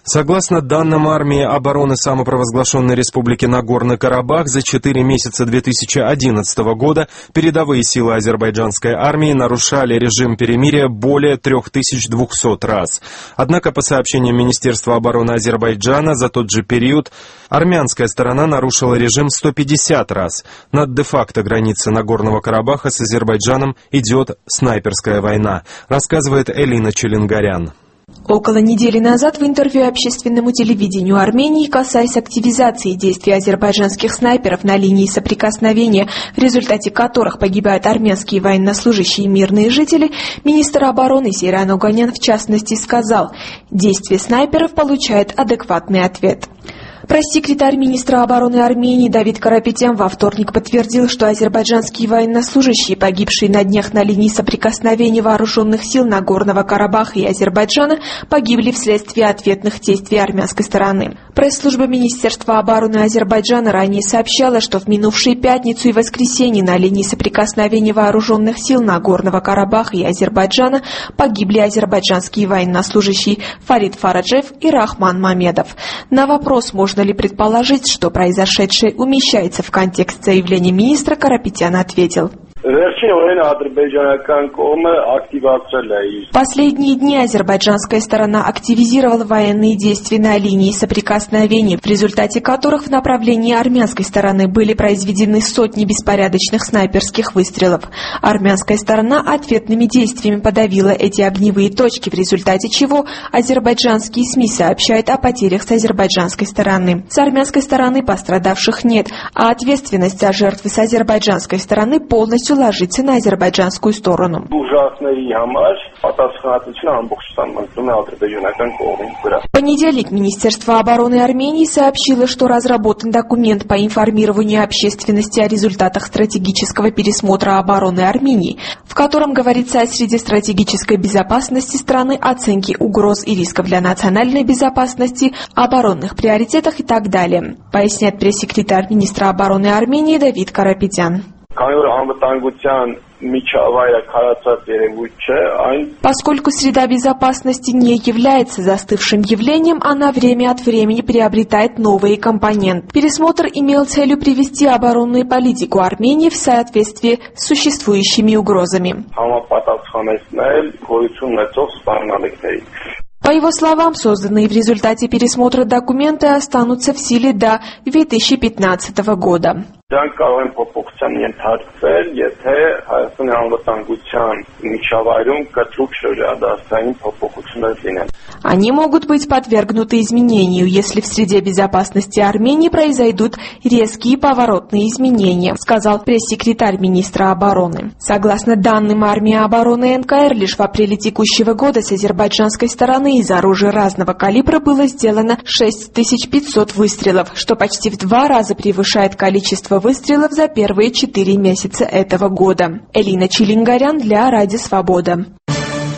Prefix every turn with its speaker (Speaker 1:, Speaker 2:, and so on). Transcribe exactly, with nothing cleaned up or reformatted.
Speaker 1: Согласно данным армии обороны самопровозглашенной Республики Нагорный Карабах, за четыре месяца две тысячи одиннадцатого года передовые силы азербайджанской армии нарушали режим перемирия более трёх тысяч двухсот раз. Однако, по сообщениям Министерства обороны Азербайджана, за тот же период армянская сторона нарушила режим сто пятьдесят раз. Над де-факто границей Нагорного Карабаха с Азербайджаном идет снайперская война, рассказывает Элина Челингарян.
Speaker 2: Около недели назад в интервью общественному телевидению Армении, касаясь активизации действий азербайджанских снайперов на линии соприкосновения, в результате которых погибают армянские военнослужащие и мирные жители, министр обороны Сейран Оганян в частности сказал: действия снайперов получают адекватный ответ. Пресс-секретарь министра обороны Армении Давид Карапетян во вторник подтвердил, что азербайджанские военнослужащие, погибшие на днях на линии соприкосновения вооруженных сил Нагорного Карабаха и Азербайджана, погибли вследствие ответных действий армянской стороны. Пресс-служба Министерства обороны Азербайджана ранее сообщала, что в минувшие пятницу и воскресенье на линии соприкосновения вооруженных сил Нагорного Карабаха и Азербайджана погибли азербайджанские военнослужащие Фарид Фараджев и Рахман Мамедов. На вопрос, можно Можно ли предположить, что произошедшее умещается в контекст заявления министра, Карапетян ответил: в последние дни азербайджанская сторона активизировала военные действия на линии соприкосновения, в результате которых в направлении армянской стороны были произведены сотни беспорядочных снайперских выстрелов. Армянская сторона ответными действиями подавила эти огневые точки, в результате чего азербайджанские СМИ сообщают о потерях с азербайджанской стороны. С армянской стороны пострадавших нет, а ответственность за жертвы с азербайджанской стороны полностью ложится на азербайджанскую сторону. В понедельник Министерство обороны Армении сообщило, что разработан документ по информированию общественности о результатах стратегического пересмотра обороны Армении, в котором говорится о среде стратегической безопасности страны, оценке угроз и рисков для национальной безопасности, оборонных приоритетах и так далее, поясняет пресс-секретарь министра обороны Армении Давид Карапетян. Поскольку среда безопасности не является застывшим явлением, она время от времени приобретает новые компоненты. Пересмотр имел целью привести оборонную политику Армении в соответствие с существующими угрозами. По его словам, созданные в результате пересмотра документы останутся в силе до две тысячи пятнадцатого года. Они могут быть подвергнуты изменению, если в среде безопасности Армении произойдут резкие поворотные изменения, сказал пресс-секретарь министра обороны. Согласно данным армии обороны эн ка эр, лишь в апреле текущего года с азербайджанской стороны из оружия разного калибра было сделано шесть тысяч пятьсот выстрелов, что почти в два раза превышает количество выстрелов за первые четыре месяца этого года. Элина Челингарян для Радио Свобода.